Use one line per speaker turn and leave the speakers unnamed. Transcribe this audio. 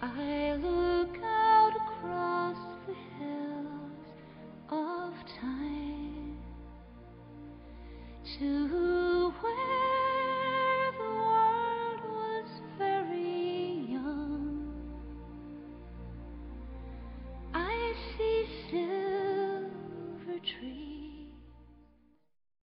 I look out across the hills of time to where